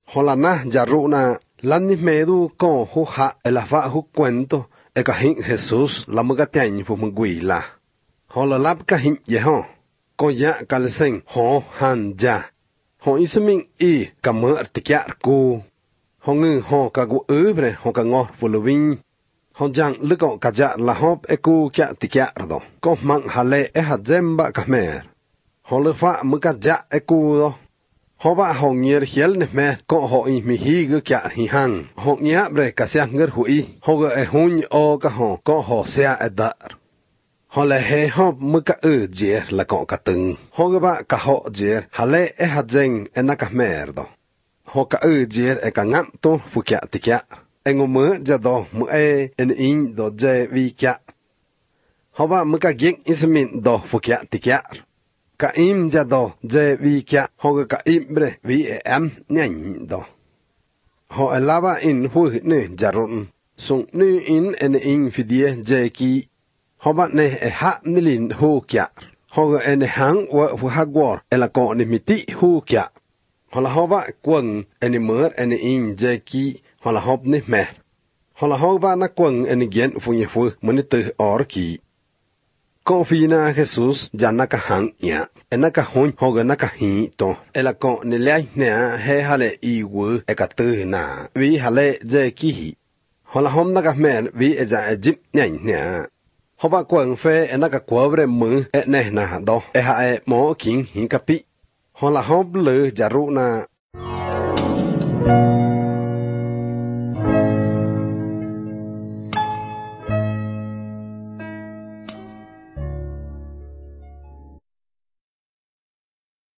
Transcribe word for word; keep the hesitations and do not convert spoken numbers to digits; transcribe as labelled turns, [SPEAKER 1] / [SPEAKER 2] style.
[SPEAKER 1] Hola na yaruna lani medu con juja el afa ju cuento e kahin Jesús la mugatein fu mguila. Hola lab kahin yeho. Ko ya kalsen ho han ja. Ho ismin i kamer tikyar ku. Ho ngư ho ka gu ubre ho ka ngor fuluvin. Ho jang luko kaja la hop e ku kya tikyar do. Ko mang hale e hadzemba kamer. Ho le fa mugaja e ku do. Ho ba ho ngier hiel ne me ko ho i mi hi gu kya hi hang. Ho ngia bre ka sia ngir hui. Ho ga e hun o ka ho ko ho sia e dar. Ho le he ho muka u jier la ko ka tung. Ho ga ba ka ho jier hale e hadzeng e na ka mer do. Ho ka u jier e ka ngam to fu kya ti kya. E ngu mu ja do mu e en in do je vi kya. Ho ba muka gik ismin do fu kya ti kya. Ka im ja do je vi kya ho ga ka im bre vi e am nyan do. Ho e lava in hu ne jarun. Sung nu in en in fidie je ki. Ho ba ne e ha nilin hu kya. Ho ga en hang wa fu hagwar e la ko ni miti hu kya. Ho la ho ba kwang en mer en in je ki ho la hop ni me. Ho la ho ba na kwang en gen fu ye fu mun te or ki. Ko fina Jesus ja na ka hang ya. E na ka hun ho ga na ka hi to. E la ko ni lai ne he hale i wu e ka te na. Vi hale je ki hi. Ho la hom na ka mer vi e ja e jip nyan ne. Ho ba kwang fe e na ka kwabre mu e ne na do. E ha e mo king hi ka pi. Ho la hop le jaru na.